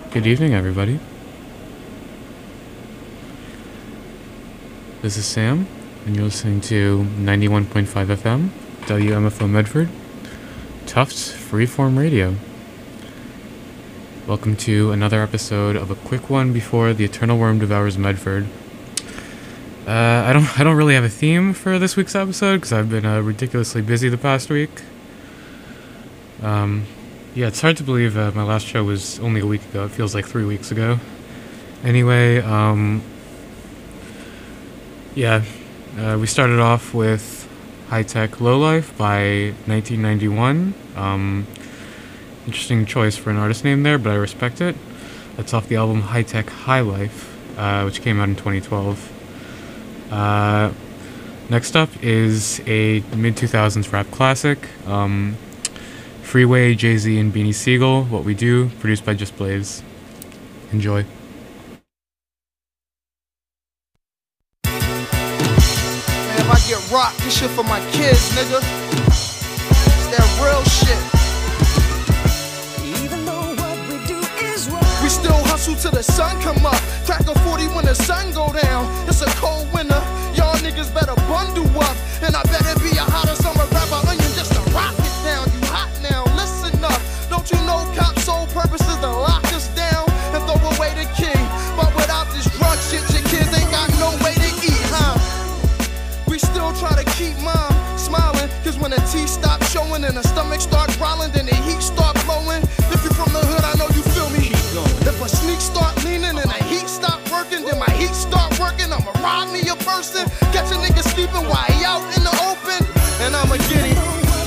Good evening, everybody. This is Sam, and you're listening to 91.5 FM, WMFO Medford, Tufts Freeform Radio. Welcome to another episode of a quick one before the Eternal Worm Devours Medford. I don't really have a theme for this week's episode because I've been ridiculously busy the past week. Yeah, it's hard to believe my last show was only a week ago. It feels like 3 weeks ago. Anyway, we started off with High Tech Low Life by 1991. Interesting choice for an artist name there, but I respect it. That's off the album High Tech High Life, which came out in 2012. Next up is a mid-2000s rap classic. Freeway, Jay-Z, and Beanie Siegel, What We Do, produced by Just Blaze. Enjoy. Man, if I get rocked, this shit for my kids, nigga. It's that real shit. Even though what we do is wrong, We still hustle till the sun come up. Crack a 40 when the sun go down. It's a cold winter. Y'all niggas better bundle up. And I better be a hotter summer rapper onion just to rock it down. You hot now, listen up. Don't you know cops' sole purpose is to lock us down and throw away the key? But without this drug shit, your kids ain't got no way to eat, huh? We still try to keep mom smiling, cause when the teeth stop showing and the stomach start growling, then the heat start blowing. If you from the hood, I know you feel me. If a sneak start leaning and the heat stop working, then my heat start working. I'ma rob me a person, catch a nigga sleeping while he out in the open, and I'ma get him.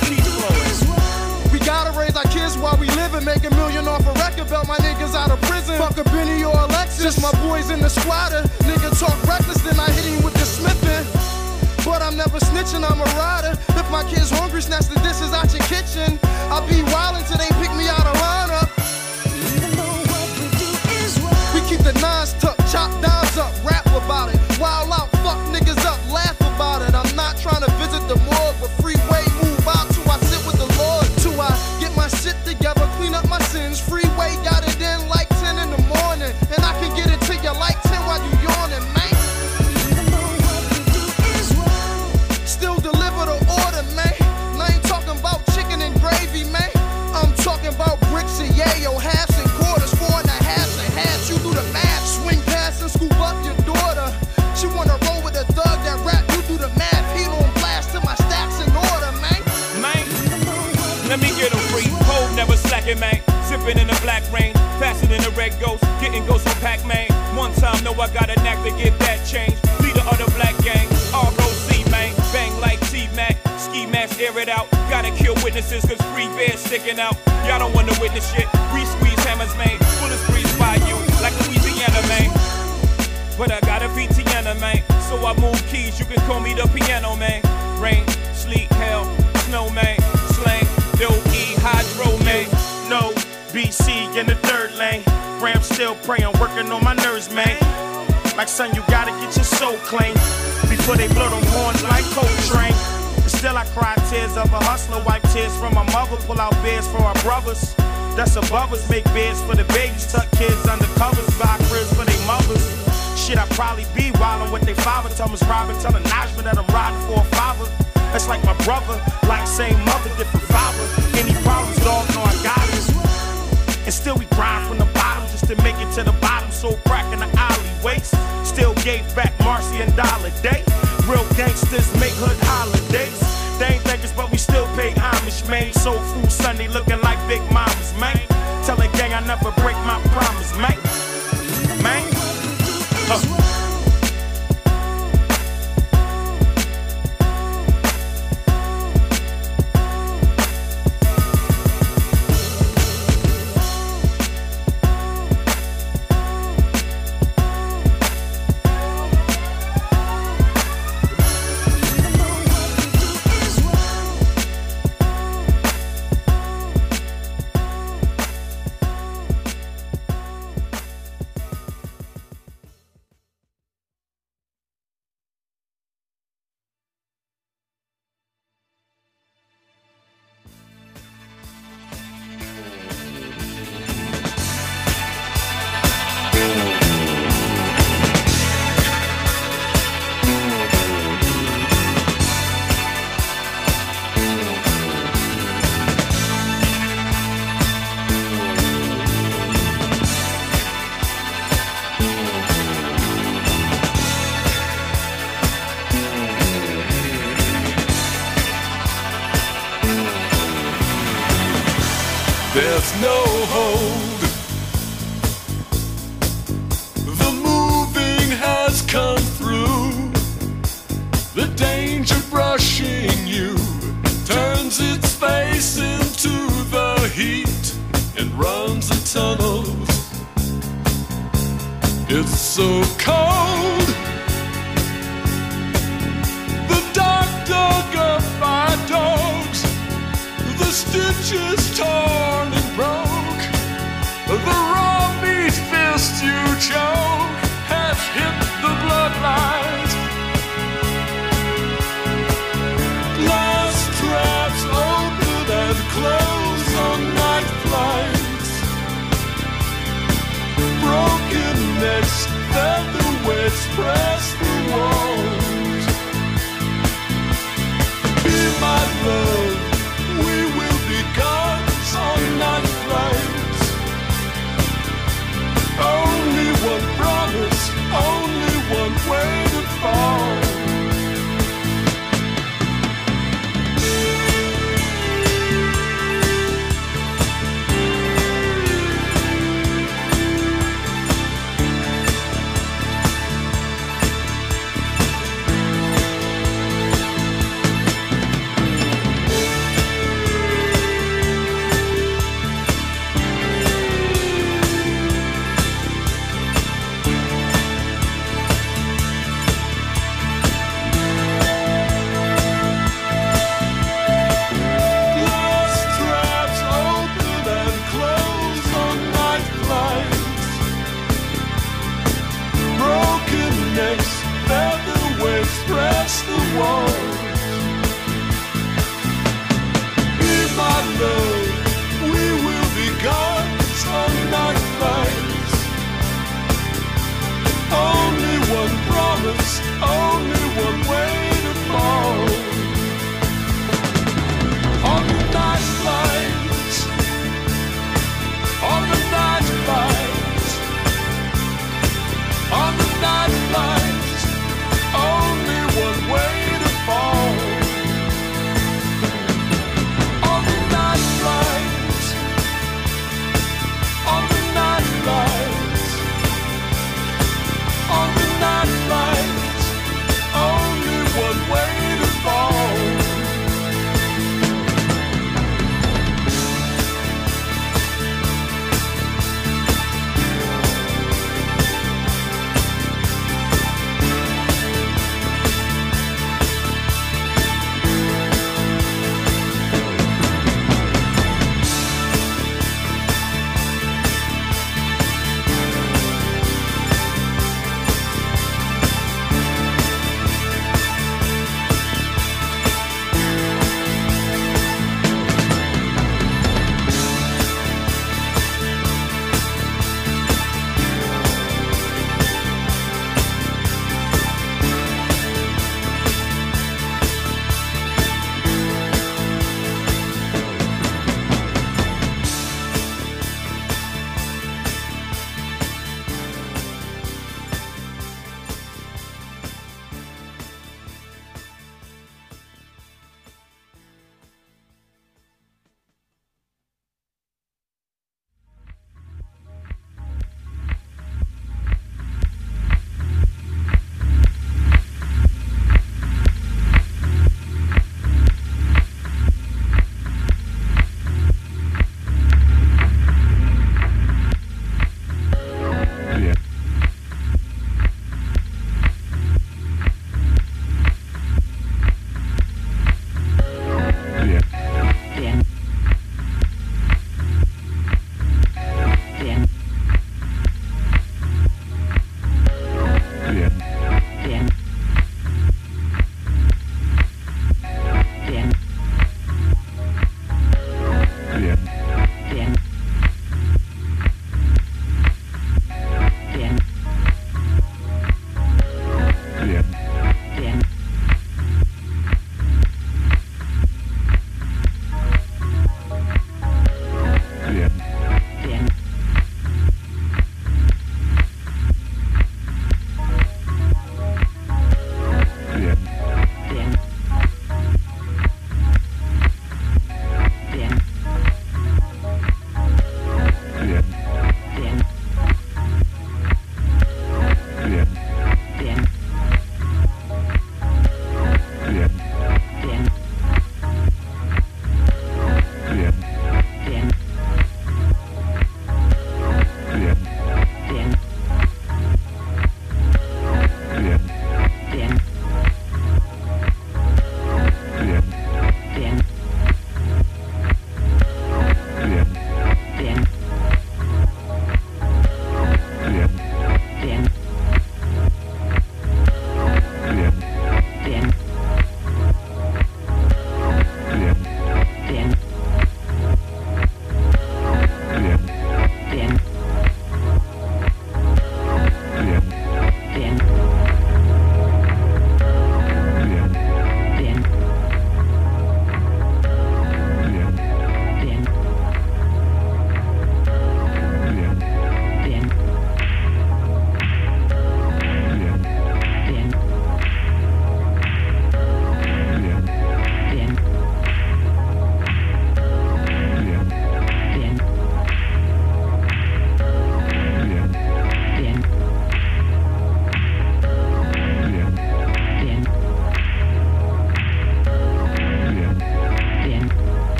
We gotta raise our kids while we live and make $1 million off a record belt. My niggas out of prison, fuck a Benny or a Lexus. Just my boys in the squatter. Nigga talk reckless, then I hit him with the smithing. But I'm never snitching, I'm a rider. If my kid's hungry, snatch the dishes out your kitchen. I'll be wildin' till they pick me out of lineup. even though what we do is wrong, We keep the nines tucked, chop dimes up, rap about it. Wild out, fuck niggas up, laugh about it. I'm not trying to visit the morgue, but freeway move out till I sit with the Lord. Till I get my shit together, clean up my sins. Freeway got it in like 10 in the morning. And I can get it to you like 10 while you yawning, man. even though what we do is wrong, Still deliver the order, man. And I ain't talking about chicken and gravy, man. I'm talking about bricks and yayo, halves and quarters, 4 and a halves and halves. You do the math, swing past and scoop up your daughter. She wanna roll with a thug that rap, you do the math. Heat on blast till my stacks in order, man. Man, let me get 'em free. Cold, never slacking, man. Sipping in the black rain, faster than a red ghost. Getting ghosts from Pac-Man. One time, know I got a knack to get that change. Leader of the black gang, ROC, man. Bang like T-Mac, ski mask, air it out. Gotta kill witnesses, cause free bears sticking out. Y'all don't wanna witness shit. We squeeze hammers, man. Bullets breeze by you, like Louisiana, man. But I got a VTN, man. So I move keys, you can call me the piano, man. Rain, sleet, hail, snow, man. Slang, L-E, hydro, man. No, BC in the third lane. Ram still praying, working on my nerves, man. Like son, you gotta get your soul clean before they blow them horns like Coltrane. And still I cry tears of a hustler, wipe tears from my mother, pull out beds for our brothers. That's above us, make beds for the babies, tuck kids under covers, buy cribs for their mothers. Shit, I probably be wildin' with they father. Thomas Robin, tellin' Najma that I'm riding for a father. That's like my brother, like same mother, different father. Any problems, dog, know I got it. And still we grind from the bottom just to make it to the bottom. So crack in the alleyways. Still gave back Marcy and Dollar Day. Real gangsters make hood holidays. They ain't beggars, but we still pay homage, man. Soul Food Sunday looking like Big Mamas, man. Tell a gang I never break my promise, man. Man. has no hold. The moving has come through. The danger brushing you turns its face into the heat and runs the tunnels. It's so cold. The dark dug up by dogs. The stitches torn and broke. The raw meat fist you choke has hit the bloodlines. Glass traps open and close on night flights. Broken necks, featherweights press the walls. Be my love, we will be gods on night flights. Only one promise, only one way to fall. On the night flights, only one way to fall.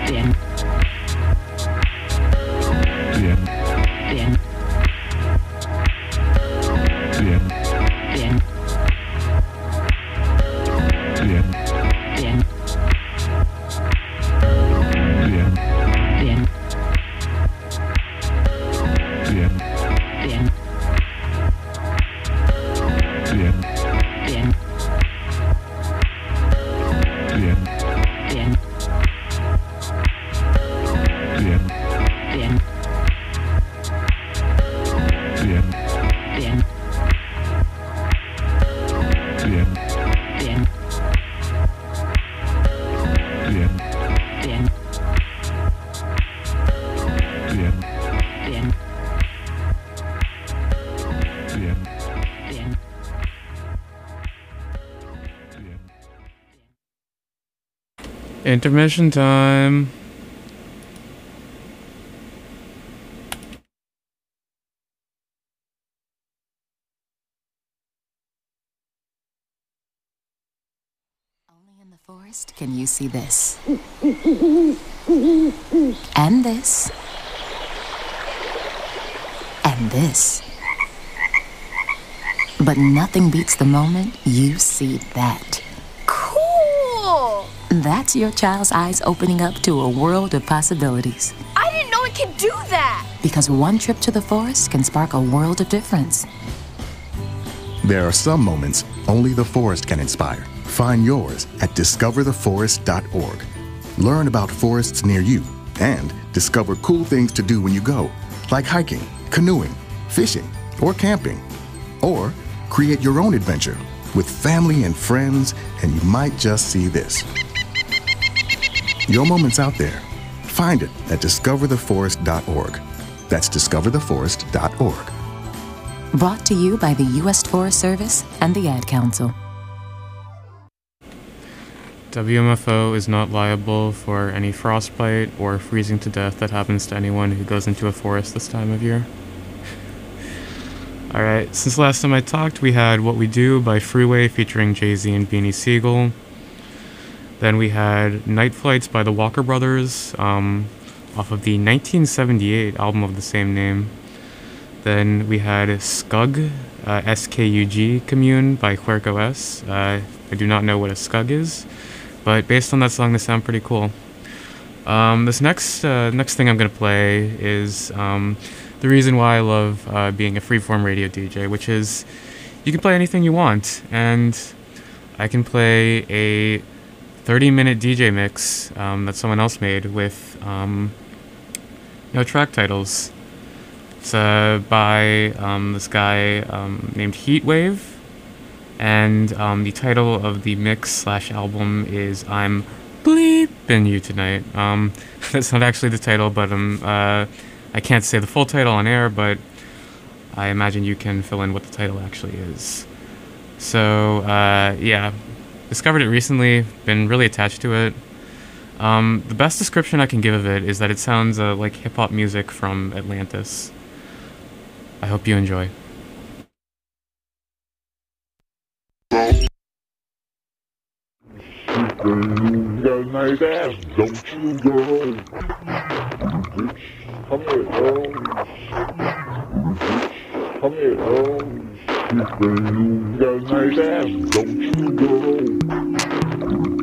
Intermission time. Only in the forest can you see this. And this. And this. But nothing beats the moment you see that. Cool! That's your child's eyes opening up to a world of possibilities. I didn't know it could do that! Because one trip to the forest can spark a world of difference. There are some moments only the forest can inspire. Find yours at discovertheforest.org. Learn about forests near you and discover cool things to do when you go, like hiking, canoeing, fishing, or camping. Or create your own adventure with family and friends, and you might just see this. Your moment's out there. Find it at discovertheforest.org. That's discovertheforest.org. Brought to you by the U.S. Forest Service and the Ad Council. WMFO is not liable for any frostbite or freezing to death that happens to anyone who goes into a forest this time of year. Alright, since last time I talked, we had What We Do by Freeway featuring Jay-Z and Beanie Siegel. Then we had Night Flights by the Walker Brothers, off of the 1978 album of the same name. Then we had Skug, S-K-U-G, Commune by Querco S. I do not know what a Skug is, but based on that song, they sound pretty cool. This next thing I'm going to play is the reason why I love being a freeform radio DJ, which is you can play anything you want, and I can play a 30-minute DJ mix that someone else made with no track titles. It's by this guy named Heatwave, and the title of the mix/album is I'm Bleeping You Tonight. That's not actually the title, but I can't say the full title on air, but I imagine you can fill in what the title actually is. So, yeah, discovered it recently, been really attached to it. The best description I can give of it is that it sounds like hip-hop music from Atlantis. I hope you enjoy. Nice ass, don't you go. Come here, girl. Come here, girl. You got a nice ass, don't you go.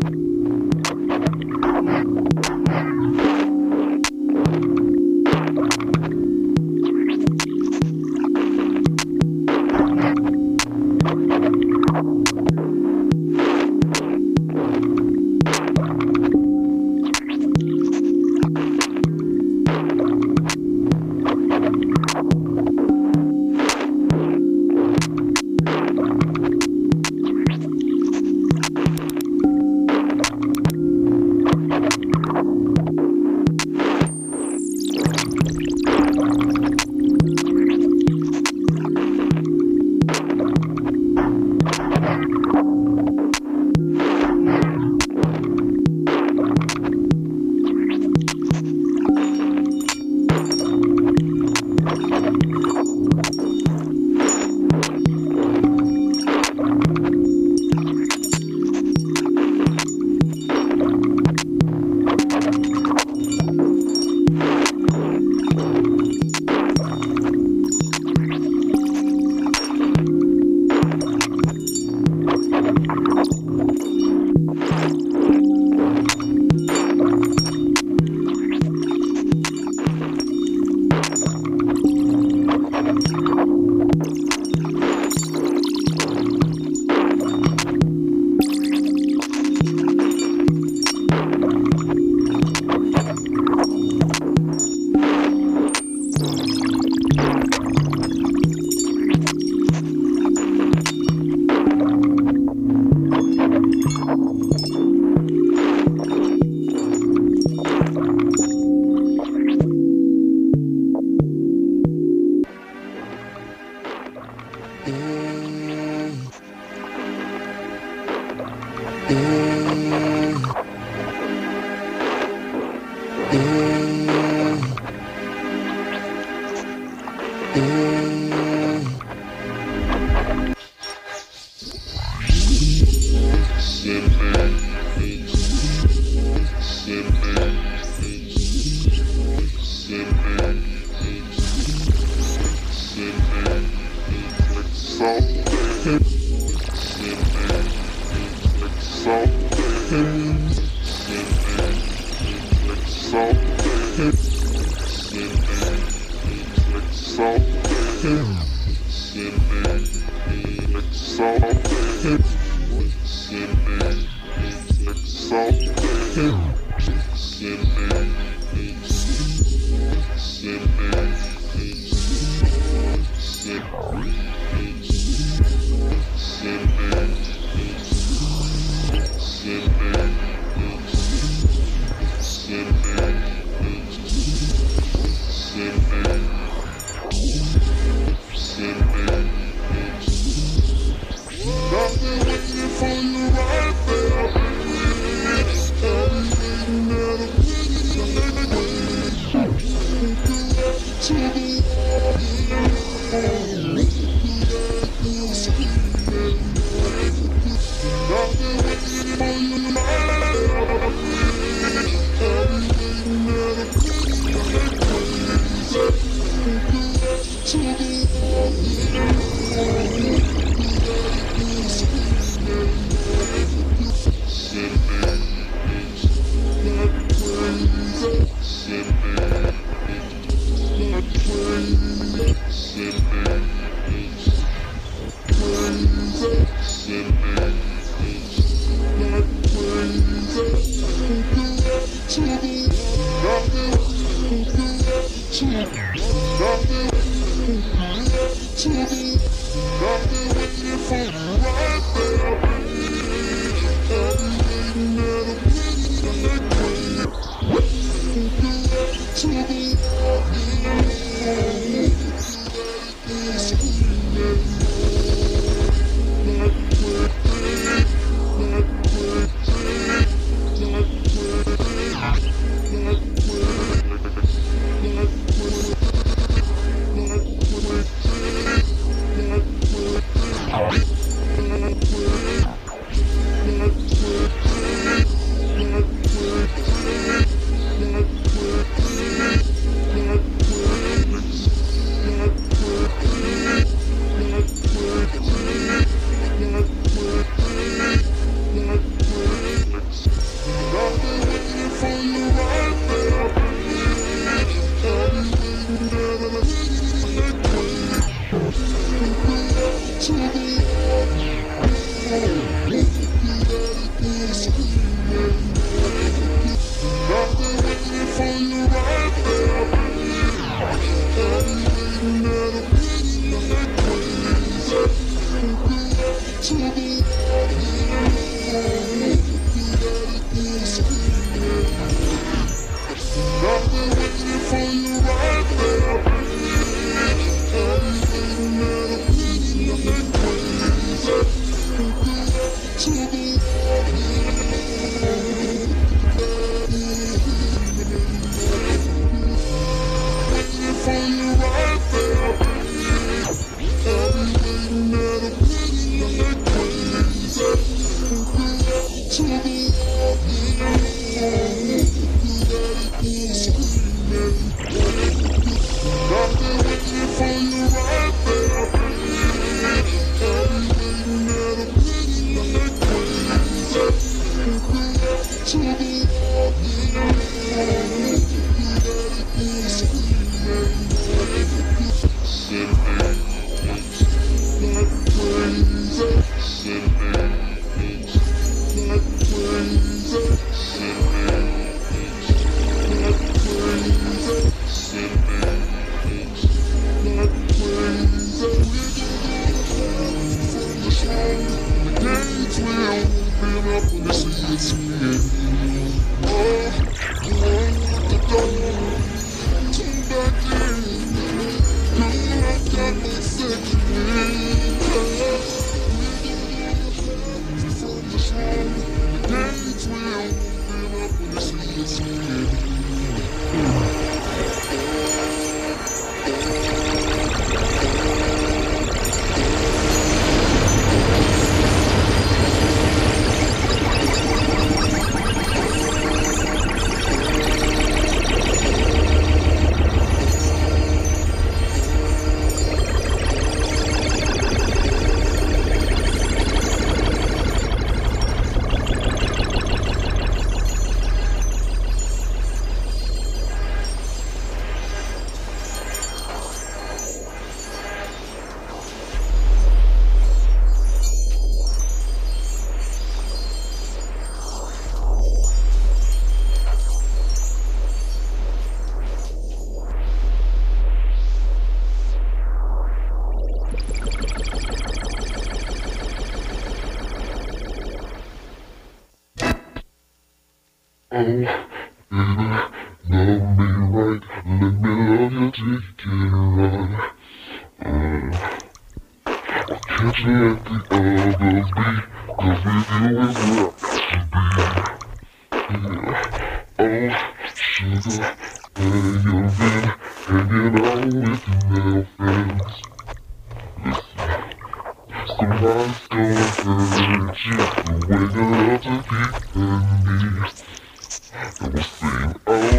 baby, love me right. Let me love you till you can run. Can't you let the others be? 'Cause with you is where I got to be. Yeah. Oh, sugar, where you been? Hanging out with your male friends. Somebody's gonna hurt you. You're waking up to keep hurting me. And we'll sing, oh.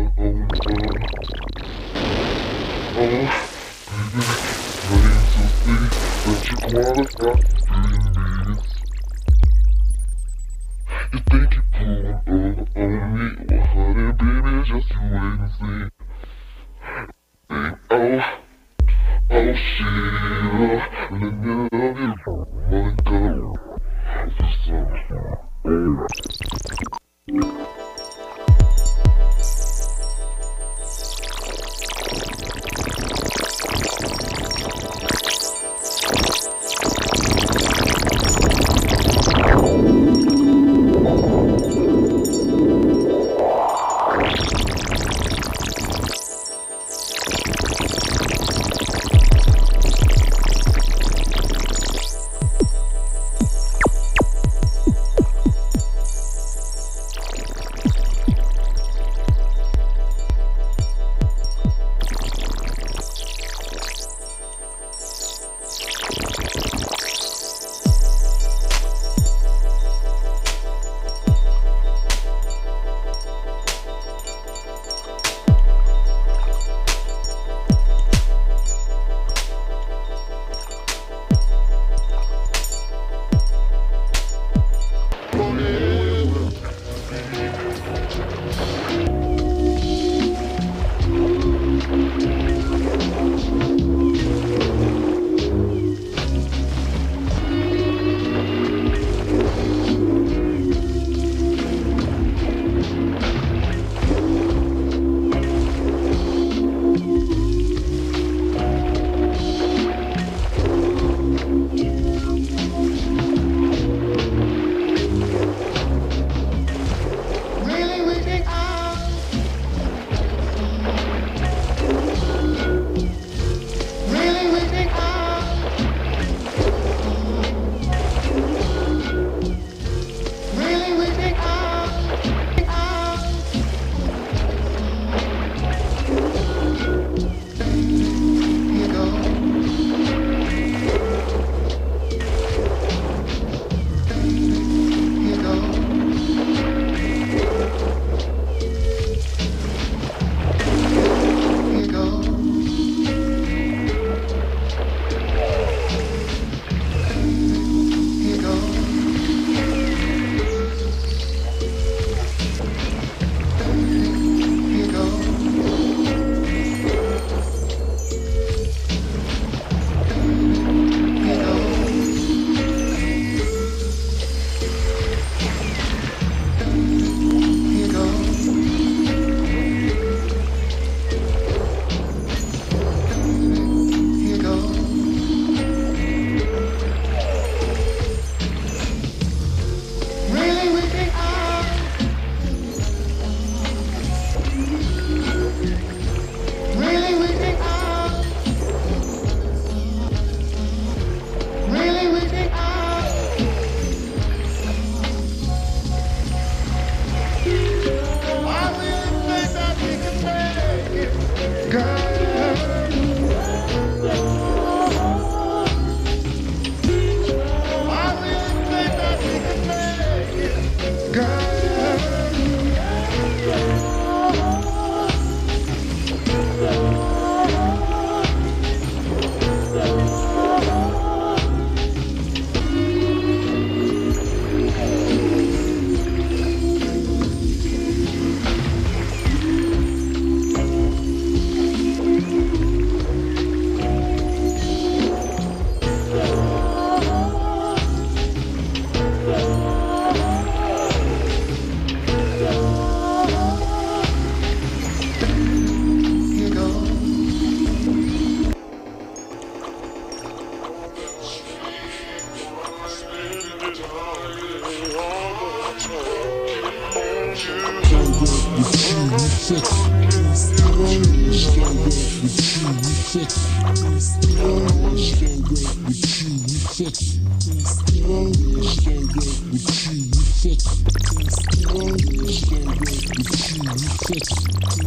Fix.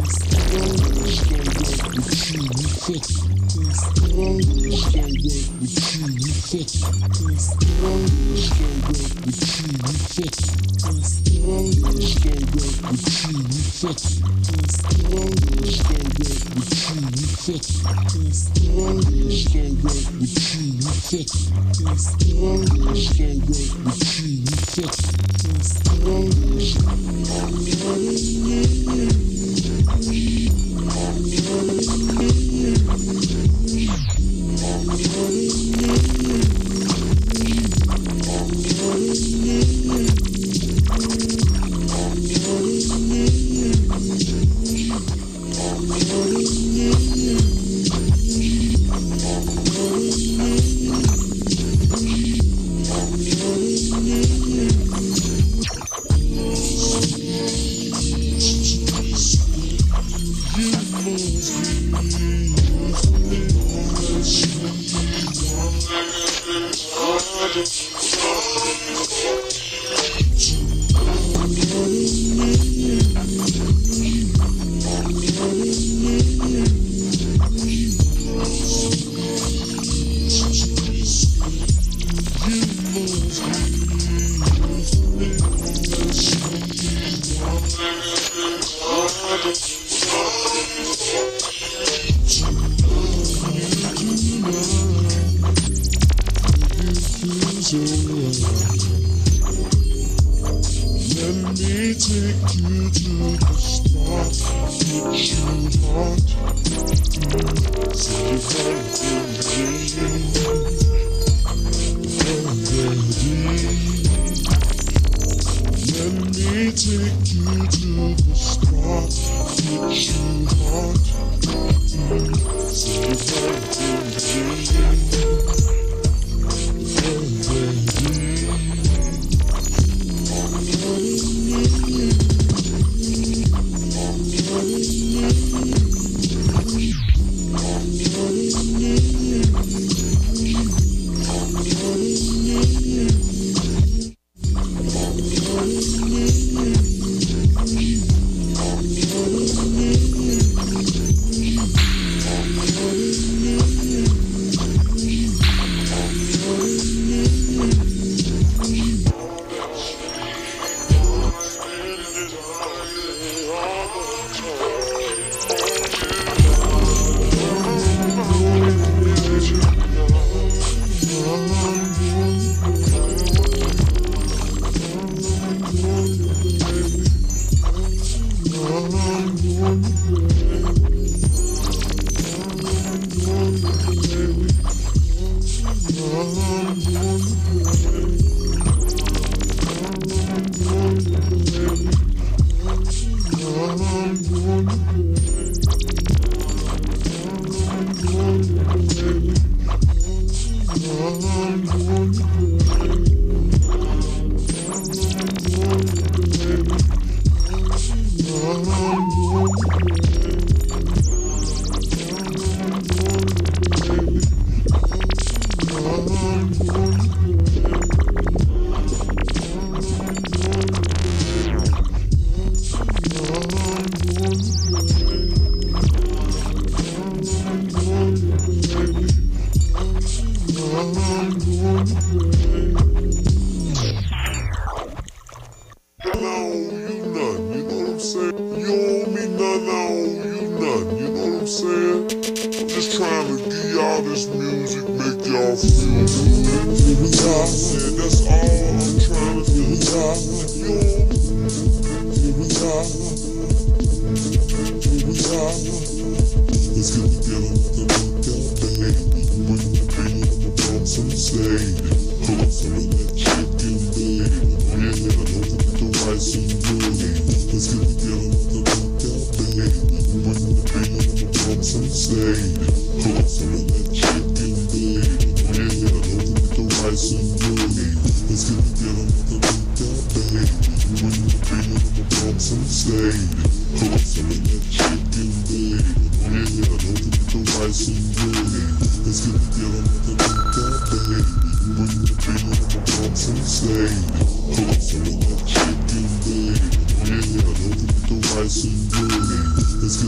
Let's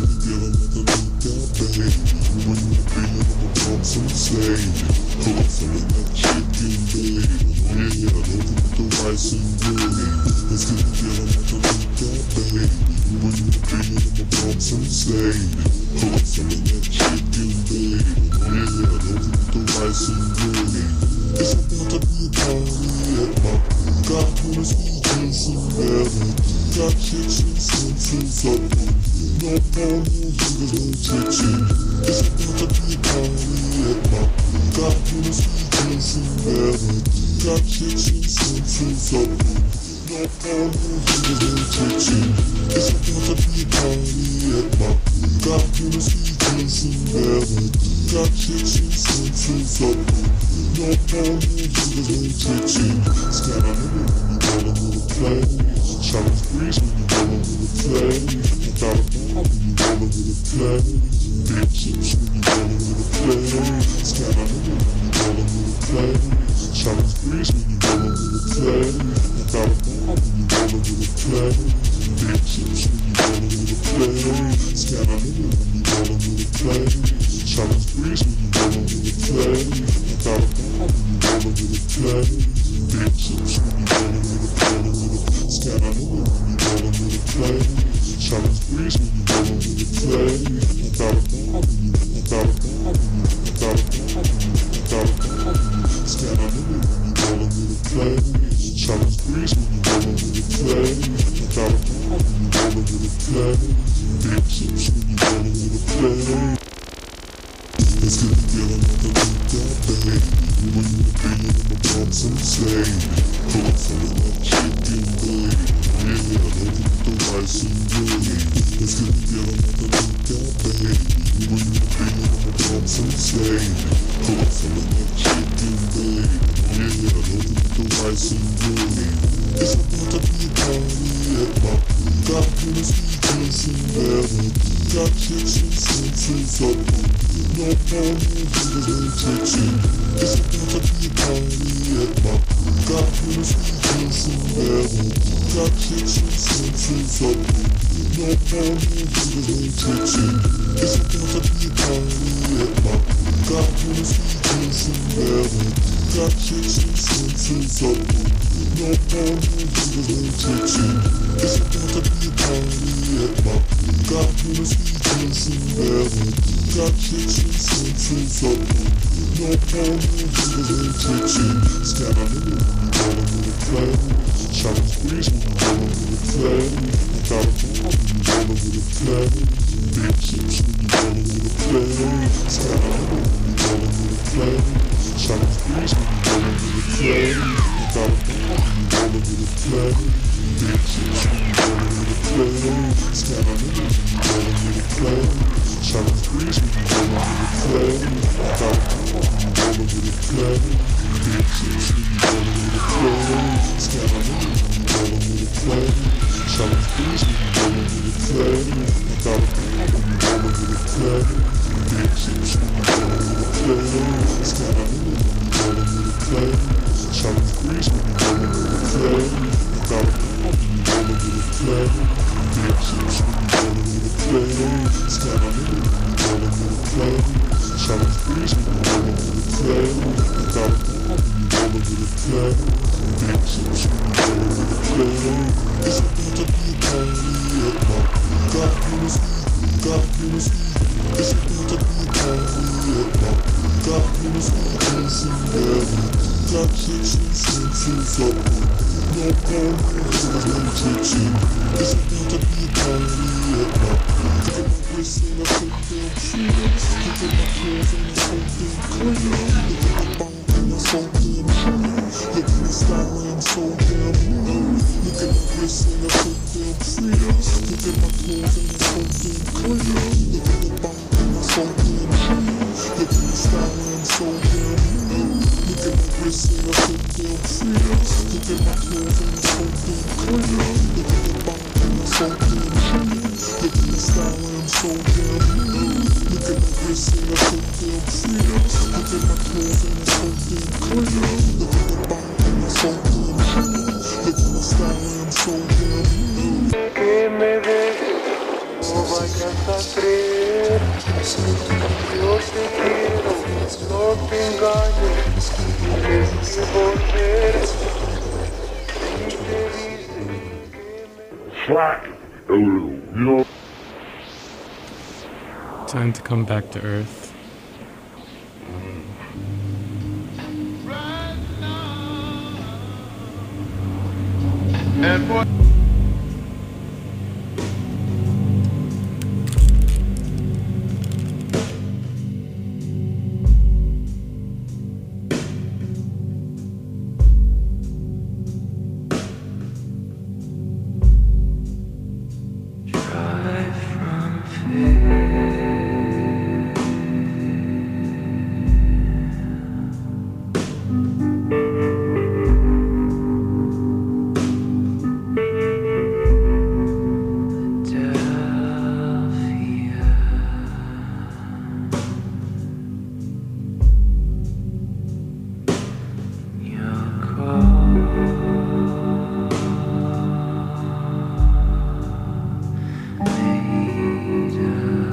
baby. Pull up some of that chicken, baby. Yeah, don't forget the rice and gravy. Let's get together, I'm gonna eat that, baby. When you be in my bumps and save it. Pull up some of that chicken, baby. Yeah, don't forget the rice and gravy. It's about to be a party at my got honey sweet juice and melody. Got chicks and senses up. No porn, no niggas, no chicken. It's about to be a party at my got honey sweet juice and melody. Got chicks and senses up. No porn, no niggas, no chicken. It's about to be a party at my got honey sweet juice and melody. Got chicks and senses up. No porn, no niggas, no chicken. Scan on the when you rollin' with a play. Challenge breeze when you rollin' with a play. Without a bar when you rollin' with a play. Big chips when you rollin' with a play. Scan on the when you rollin' with a play. Challenge breeze when you rollin' with a play. Without a bar when you rollin' with a play. Big chips when you rollin' with a play. Scan on the when you rollin' with a play. Challenge breeze when you rollin' with a play. Without a bar when you rollin' with a play. Big chips when you rollin' with a play. Scan on the when you rollin' with a play. Challenge breeze when you rollin' with a play. Without a bar when you without a bar when you without a bar when you without a bar when you scan on the when you rollin' with a play. Challenge breeze when you rollin' with a play. Without a bar when you rollin' with a play. Big chips when you rollin' with a play. Let's get together, I'm gonna eat that, baby. When you be in my bumps and save it. Pull up some of that chicken, baby. Yeah, don't forget the rice and gravy. Let's get together, I'm gonna eat that, baby. When you be in my bumps and save it. Pull up some of that chicken, baby. Yeah, don't forget the rice and gravy. It's about to be a party at my got honey sweet juice and melody. Got chicks and senses up. No porn, no niggas, no chicken. It's about to be a party at my got honey sweet juice and melody. Got chicks and senses up. No porn, no niggas, no chicken. It's about to be a party at my got honey sweet juice and melody. Got chicks and senses up. No porn, no niggas, no chicken. It's about to be a party at my got honey sweet juice and melody. Got chicks and senses up. No porn, no niggas, no chicken. Scan on the when you rollin' with a play. Challenge breeze when you rollin' with a play. Without a bar when you rollin' with a play. Big chips when you rollin' with a play. Scan on the when you rollin' with a play. Challenge breeze when you rollin' with a play. Without a bar when you rollin' with a play. Big chips when you rollin' with a play. Scan on the when you rollin' with a play. Challenge breeze when you rollin' with a play. Without a bar when you rollin' with a play. Big chips when you rollin' with a play. Scan on the when you rollin' with a play. Challenge breeze when you rollin' with a play. Without a bar when you rollin' with a play. Big chips when you rollin' with a play. Scan on the when you rollin' with a play. Challenge breeze when you rollin' with a play. Without a bar when you rollin' with a play. Big chips when you rollin' with a play. Scan on the when you rollin' with a play. Challenge breeze when you rollin' with a play. Without a bar when you rollin' with a play. Big chips when you rollin' with a play. It's about to be a party at my got honey sweet, got honey sweet. It's about to be a party at my got honey sweet juice and melody. Got chicks and senses up. No porn, no niggas, no chicken. It's about to be a party at my look at my wrist and I so damn serious. Look at my clothes and I so damn clean. Look at my bone and I so damn huge. Look at my style and I'm so damn new. Look at my wrist and I so damn serious. Look at my clothes and I so damn clean. Look at my bone and I so damn huge. Look at my style and I'm so damn new. Look at my wrist and I so damn serious. Look at my clothes and I so damn clean. Look at my bone and I so damn huge. Look at my style and I'm so damn new. Look at my wrist and I so damn serious. Look at my clothes and I so damn clean. Look at my bone and I so damn huge. Look at my style and I'm so damn new. Que me des, no vayas a creer. Yo te quiero, no tengo black, a little, you know. Time to come back to Earth. And boy. Made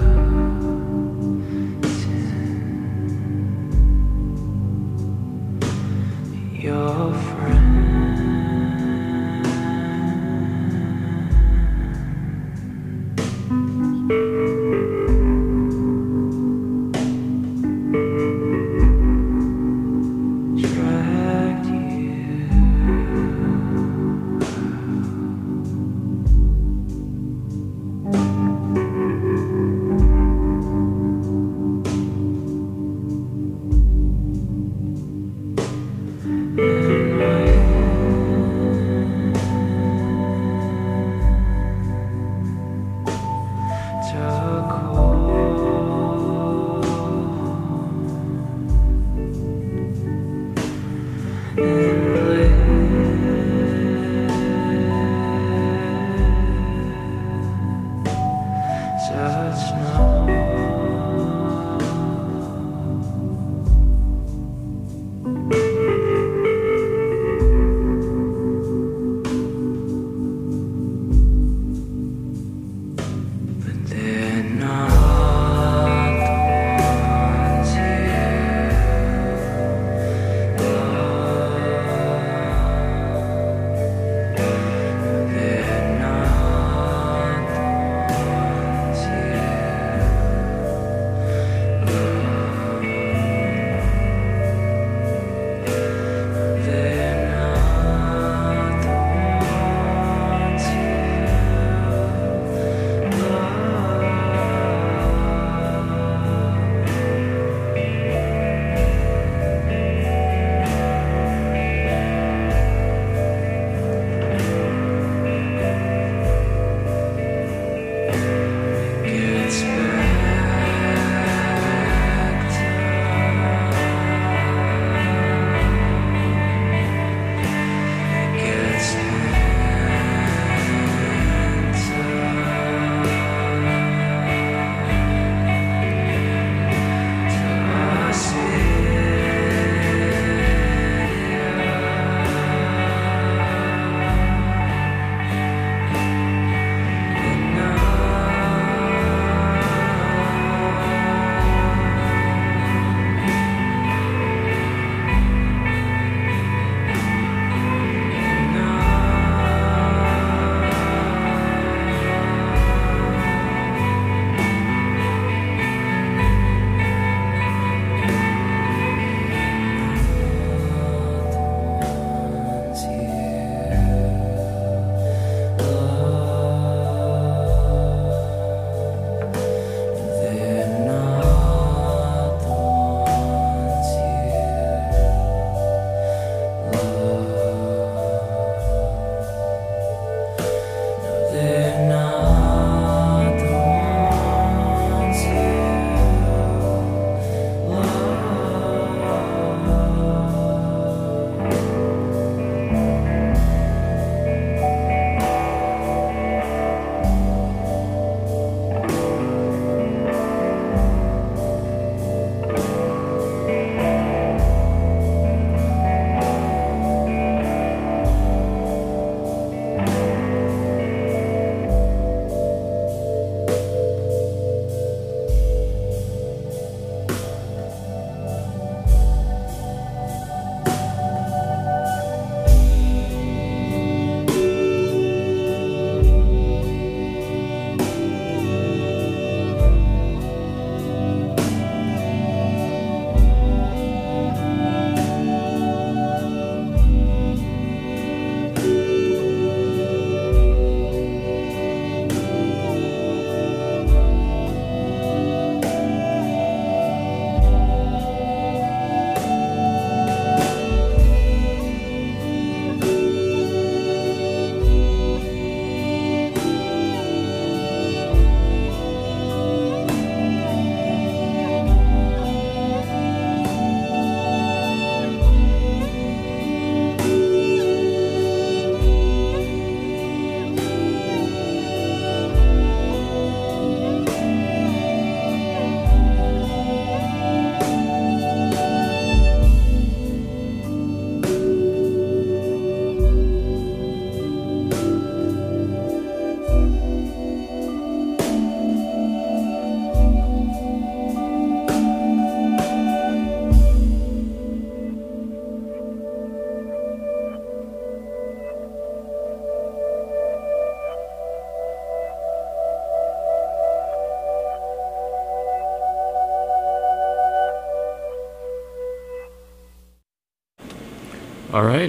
All right.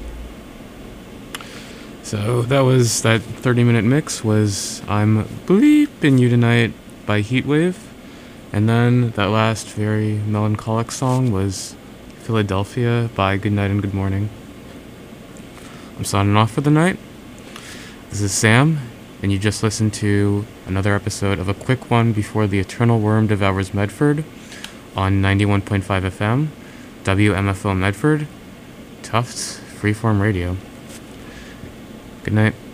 So that 30-minute mix was I'm Bleeping You Tonight by Heatwave. And then that last very melancholic song was Philadelphia by Good Night and Good Morning. I'm signing off for the night. This is Sam, and you just listened to another episode of A Quick One Before the Eternal Worm Devours Medford on 91.5 FM, WMFO Medford, Tufts Freeform Radio. Good night.